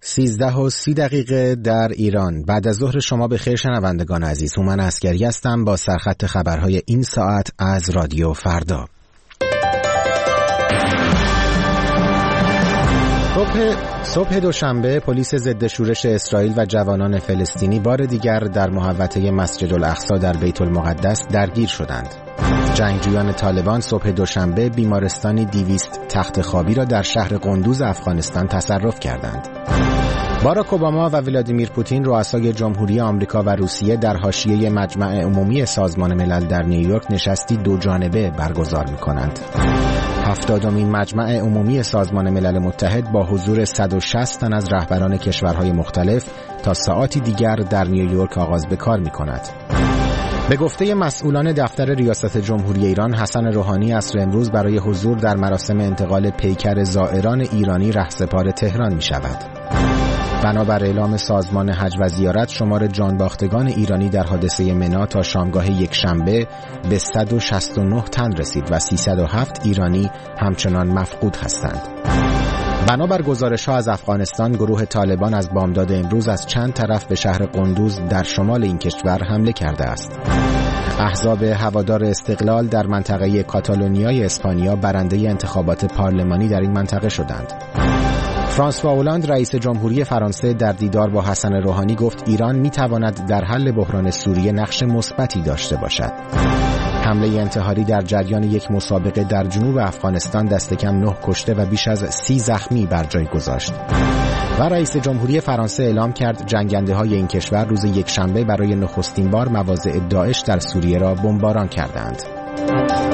13:30 در ایران. بعد از ظهر شما بخیر شنوندگان عزیز. هومن عسگری هستم با سرخط خبرهای این ساعت از رادیو فردا. صبح دوشنبه پلیس ضد شورش اسرائیل و جوانان فلسطینی بار دیگر در محوطه مسجد الاقصی در بیت المقدس درگیر شدند. جنگجویان طالبان صبح دوشنبه بیمارستانی 200 تخت خوابی را در شهر قندوز افغانستان تصرف کردند. باراک اوباما و ولادیمیر پوتین رؤسای جمهوری آمریکا و روسیه در حاشیه مجمع عمومی سازمان ملل در نیویورک نشستی دو جانبه برگزار می‌کنند. 70مین مجمع عمومی سازمان ملل متحد با حضور 160 تن از رهبران کشورهای مختلف تا ساعاتی دیگر در نیویورک آغاز به کار می‌کند. به گفته مسئولان دفتر ریاست جمهوری ایران، حسن روحانی عصر امروز برای حضور در مراسم انتقال پیکر زائران ایرانی رهسپار تهران می‌شود. بنابر اعلام سازمان حج و زیارت، شمار جانباختگان ایرانی در حادثه منی تا شامگاه یکشنبه به 169 تن رسید و 307 ایرانی همچنان مفقود هستند. بنابر گزارش‌ها از افغانستان، گروه طالبان از بامداد امروز از چند طرف به شهر قندوز در شمال این کشور حمله کرده است. احزاب هوادار استقلال در منطقه کاتالونیای اسپانیا برنده انتخابات پارلمانی در این منطقه شدند. فرانسوا اولاند رئیس جمهوری فرانسه در دیدار با حسن روحانی گفت ایران می‌تواند در حل بحران سوریه نقش مثبتی داشته باشد. حمله انتحاری در جریان یک مسابقه در جنوب افغانستان دست کم 9 کشته و بیش از 30 زخمی بر جای گذاشت. و رئیس جمهوری فرانسه اعلام کرد جنگنده‌های این کشور روز یکشنبه برای نخستین بار مواضع داعش در سوریه را بمباران کردند.